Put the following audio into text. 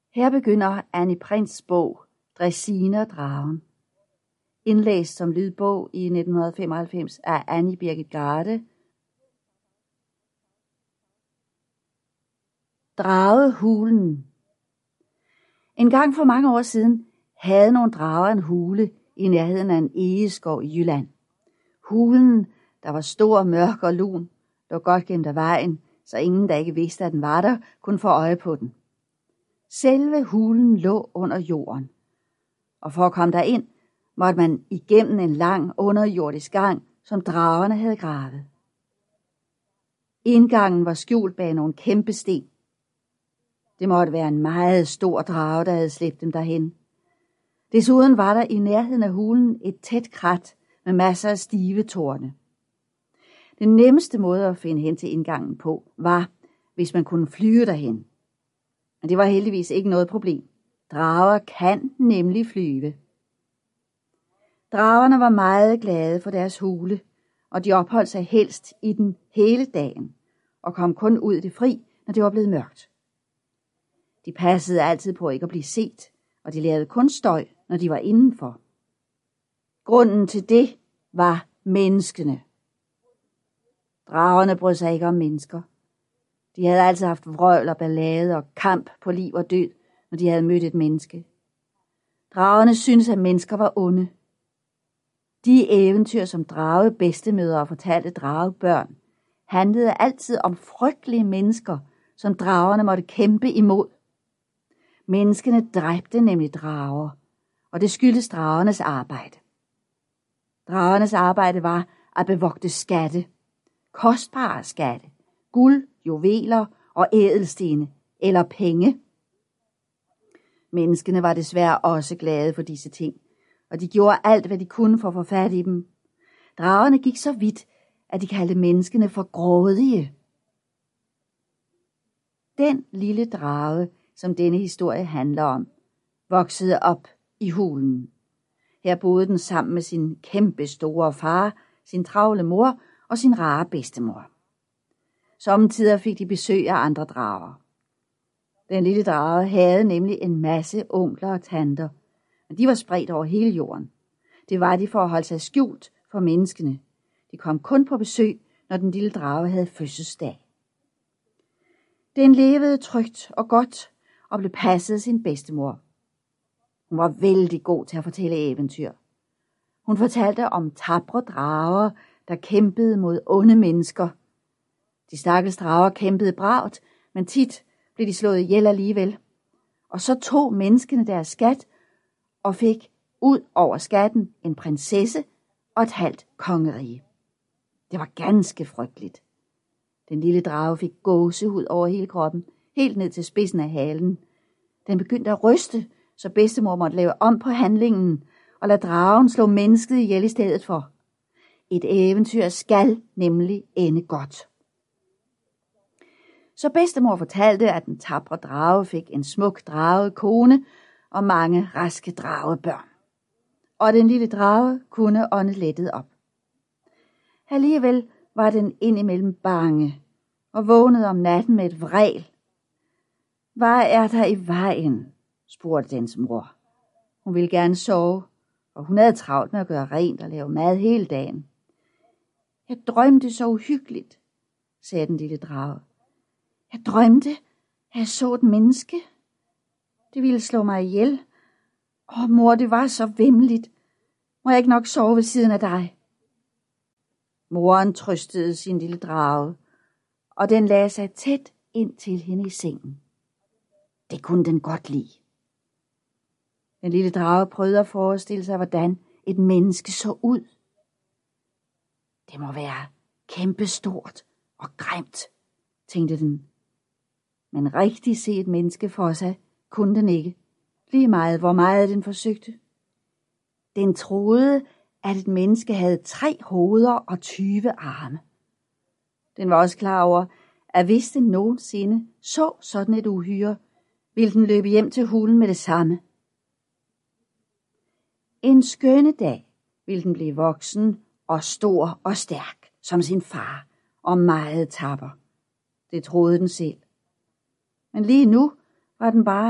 Her begynder Annie Prints bog, Dræsine og dragen. Indlæst som lydbog i 1995 af Annie Birgit Garde. Dragehulen. En gang for mange år siden havde nogle drager en hule i nærheden af en egeskov i Jylland. Hulen, der var stor, mørk og lun, lå godt gemt af vejen, så ingen, der ikke vidste, at den var der, kunne få øje på den. Selve hulen lå under jorden, og for at komme derind, måtte man igennem en lang underjordisk gang, som dragerne havde gravet. Indgangen var skjult bag nogle kæmpe sten. Det måtte være en meget stor drage, der havde slæbt dem derhen. Desuden var der i nærheden af hulen et tæt krat med masser af stive torne. Den nemmeste måde at finde hen til indgangen på var, hvis man kunne flyve derhen. Men det var heldigvis ikke noget problem. Drager kan nemlig flyve. Dragerne var meget glade for deres hule, og de opholdt sig helst i den hele dagen, og kom kun ud i det fri, når det var blevet mørkt. De passede altid på ikke at blive set, og de lavede kun støj, når de var indenfor. Grunden til det var menneskene. Dragerne brød sig ikke om mennesker. De havde altid haft vrøvl og ballade og kamp på liv og død, når de havde mødt et menneske. Dragerne syntes, at mennesker var onde. De eventyr, som drage bedstemødre fortalte dragebørn, handlede altid om frygtelige mennesker, som dragerne måtte kæmpe imod. Menneskene dræbte nemlig drager, og det skyldes dragernes arbejde. Dragernes arbejde var at bevogte skatte, kostbare skatte, guld, juveler og ædelstene eller penge. Menneskene var desværre også glade for disse ting, og de gjorde alt, hvad de kunne for at få fat i dem. Dragerne gik så vidt, at de kaldte menneskene for grådige. Den lille drage, som denne historie handler om, voksede op i hulen. Her boede den sammen med sin kæmpe store far, sin travle mor og sin rare bedstemor. Sommetider fik de besøg af andre drager. Den lille drage havde nemlig en masse onkler og tanter, men de var spredt over hele jorden. Det var de for at holde sig skjult for menneskene. De kom kun på besøg, når den lille drage havde fødselsdag. Den levede trygt og godt og blev passet af sin bedstemor. Hun var vældig god til at fortælle eventyr. Hun fortalte om tapre drager, der kæmpede mod onde mennesker. De stakkels drager kæmpede bravt, men tit blev de slået ihjel alligevel. Og så tog menneskene deres skat og fik ud over skatten en prinsesse og et halvt kongerige. Det var ganske frygteligt. Den lille drage fik gåsehud over hele kroppen, helt ned til spidsen af halen. Den begyndte at ryste, så bedstemor måtte lave om på handlingen og lade dragen slå mennesket ihjel i stedet for. Et eventyr skal nemlig ende godt. Så bedstemor fortalte, at den tapre drage fik en smuk dragekone og mange raske dragebørn. Og den lille drage kunne ånde lettet op. Alligevel var den indimellem bange og vågnede om natten med et vræl. Hvad er der i vejen? Spurgte dens mor. Hun ville gerne sove, og hun havde travlt med at gøre rent og lave mad hele dagen. Jeg drømte så uhyggeligt, sagde den lille drage. Jeg drømte, at jeg så et menneske. Det ville slå mig ihjel. Mor, det var så væmmeligt. Må jeg ikke nok sove ved siden af dig? Moren trøstede sin lille drage, og den lagde sig tæt ind til hende i sengen. Det kunne den godt lide. Den lille drage prøvede at forestille sig, hvordan et menneske så ud. Det må være kæmpestort og grimt, tænkte den. Men rigtig se et menneske for sig kunne den ikke, lige meget hvor meget den forsøgte. Den troede, at et menneske havde 3 hoveder og 20 arme. Den var også klar over, at hvis den nogensinde så sådan et uhyre, ville den løbe hjem til hulen med det samme. En skønne dag ville den blive voksen og stor og stærk som sin far og meget tapper. Det troede den selv. Men lige nu var den bare